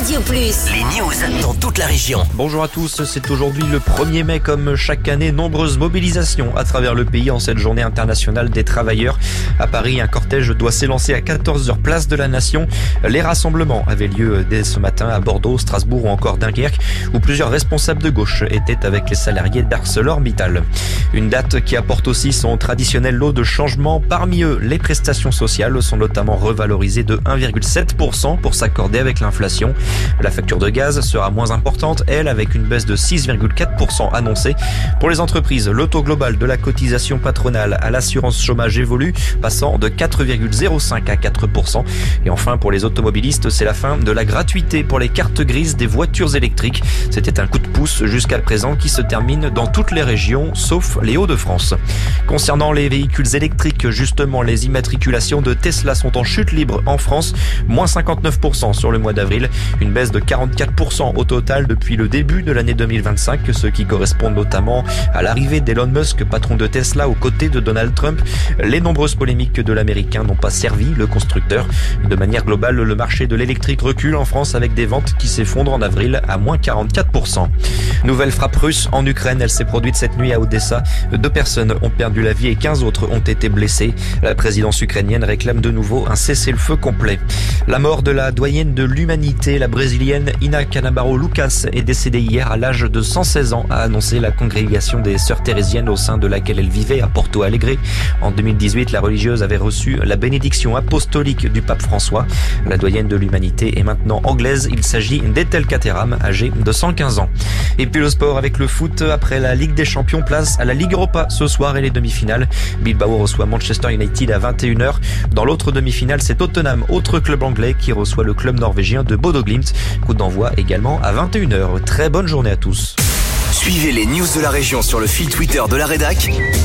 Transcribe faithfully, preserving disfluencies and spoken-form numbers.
Radio Plus. Les news dans toute la région. Bonjour à tous, c'est aujourd'hui le premier mai. Comme chaque année, nombreuses mobilisations à travers le pays en cette journée internationale des travailleurs. À Paris, un cortège doit s'élancer à quatorze heures place de la Nation. Les rassemblements avaient lieu dès ce matin à Bordeaux, Strasbourg ou encore Dunkerque, où plusieurs responsables de gauche étaient avec les salariés d'ArcelorMittal. Une date qui apporte aussi son traditionnel lot de changements. Parmi eux, les prestations sociales sont notamment revalorisées de un virgule sept pour cent pour s'accorder avec l'inflation. La facture de gaz sera moins importante, elle, avec une baisse de six virgule quatre pour cent annoncée. Pour les entreprises, le taux global de la cotisation patronale à l'assurance chômage évolue, passant de quatre virgule zéro cinq à quatre pour cent. Et enfin, pour les automobilistes, c'est la fin de la gratuité pour les cartes grises des voitures électriques. C'était un coup de pouce jusqu'à présent qui se termine dans toutes les régions, sauf les Hauts-de-France. Concernant les véhicules électriques, justement, les immatriculations de Tesla sont en chute libre en France, moins cinquante-neuf pour cent sur le mois d'avril, une baisse de quarante-quatre pour cent au total depuis le début de l'année deux mille vingt-cinq, ce qui correspond notamment à l'arrivée d'Elon Musk, patron de Tesla, aux côtés de Donald Trump. Les nombreuses polémiques de l'américain n'ont pas servi le constructeur. De manière globale, le marché de l'électrique recule en France avec des ventes qui s'effondrent en avril à moins quarante-quatre pour cent. Nouvelle frappe russe en Ukraine, elle s'est produite cette nuit à Odessa. Deux personnes ont perdu la vie et quinze autres ont été blessées. La présidence ukrainienne réclame de nouveau un cessez-le-feu complet. La mort de la doyenne de l'humanité, la brésilienne Ina Canabaro Lucas, est décédée hier à l'âge de cent seize ans, a annoncé la congrégation des Sœurs Thérésiennes au sein de laquelle elle vivait à Porto Alegre. En deux mille dix-huit, la religieuse avait reçu la bénédiction apostolique du pape François. La doyenne de l'humanité est maintenant anglaise. Il s'agit d'Ethel Caterham, âgée de cent quinze ans. Et puis le sport avec le foot. Après la Ligue des Champions, place à la Ligue Europa ce soir et les demi-finales. Bilbao reçoit Manchester United à vingt et une heures. Dans l'autre demi-finale, c'est Tottenham, autre club anglais, qui reçoit le club norvégien de Bodo Glimt. Coup d'envoi également à vingt et une heures. Très bonne journée à tous. Suivez les news de la région sur le fil Twitter de la rédac.